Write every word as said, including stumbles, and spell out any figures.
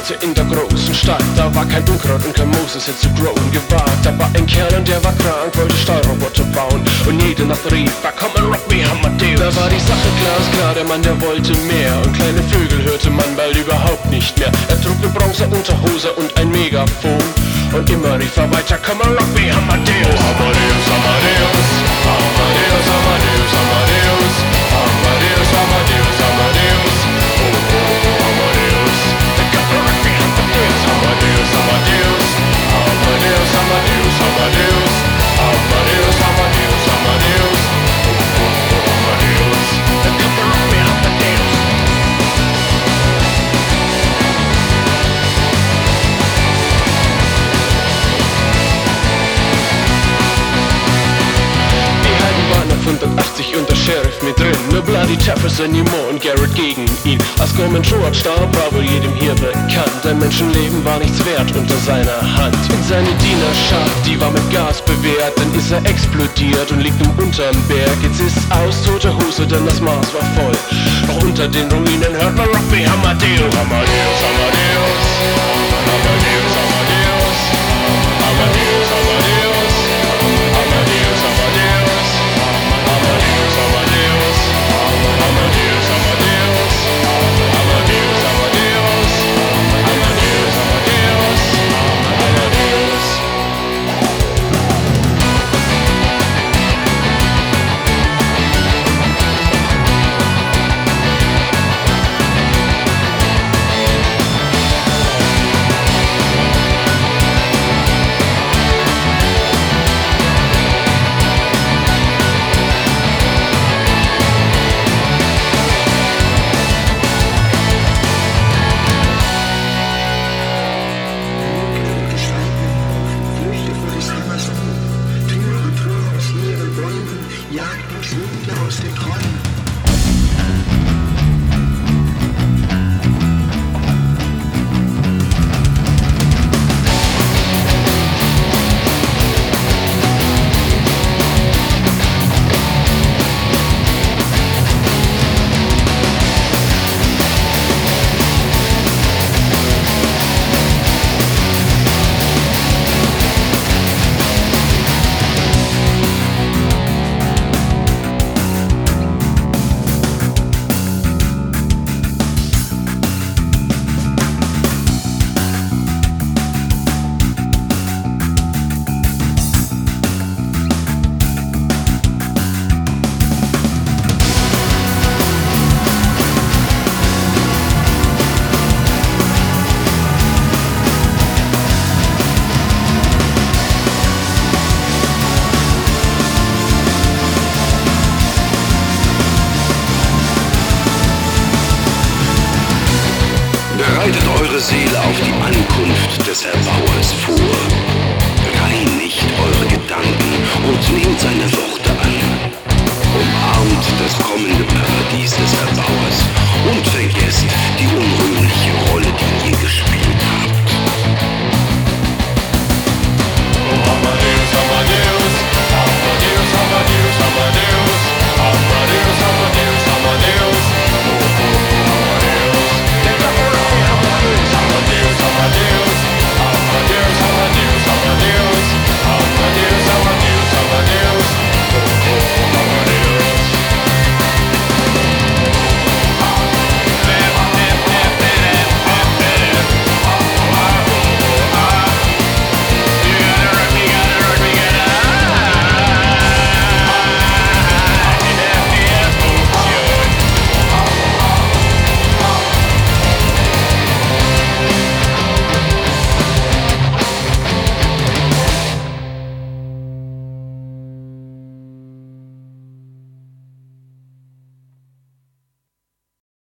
studierte in der großen Stadt. Da war kein Unkraut und kein Moos, es hätte zu growen gewagt. Da war ein Kerl und der war krank, wollte Steuerroboter bauen. Und jede Nacht rief er, komm and rock me Amadeus. Da war die Sache glasklar, der Mann, der wollte mehr. Und kleine Vögel hörte man bald überhaupt nicht mehr. Er trug eine Bronze-Unterhose und ein Megafon. Und immer rief er weiter, komm and rock me Amadeus. Oh, Amadeus, Amadeus, Amadeus, Amadeus, Amadeus, Amadeus, Amadeus, Amadeus, oh, oh, oh, Amadeus, come and rock me Amadeus, Amadeus, Amadeus, Amadeus, Amadeus, Amadeus, Amadeus, Amadeus, Amadeus, oh, oh, oh, Amadeus, come and rock me Amadeus. hundertachtzig und der Sheriff mit drin. Nur Bloody Jefferson, Nemo und Garrett gegen ihn. Als Gorman George starb, war wohl jedem hier bekannt. Ein Menschenleben war nichts wert unter seiner Hand. Und seine Dienerschaft, die war mit Gas bewehrt. Dann ist er explodiert und liegt nun unterm Berg. Jetzt ist's aus, tote Hose, denn das Mars war voll. Doch unter den Ruinen hört man Rock me Amadeus. Amadeus, Amadeus, Amadeus, Amadeus, Amadeus, Amadeus, Amadeus, Amadeus, Amadeus, Amadeus, Amadeus, Amadeus, Amadeus, Amadeus, Amadeus, Amadeus, Amadeus. Bereitet eure Seele auf die Ankunft des Erbauers vor. Reinigt eure Gedanken und nehmt seine Worte an. Umarmt das kommende Paradies des Erbauers und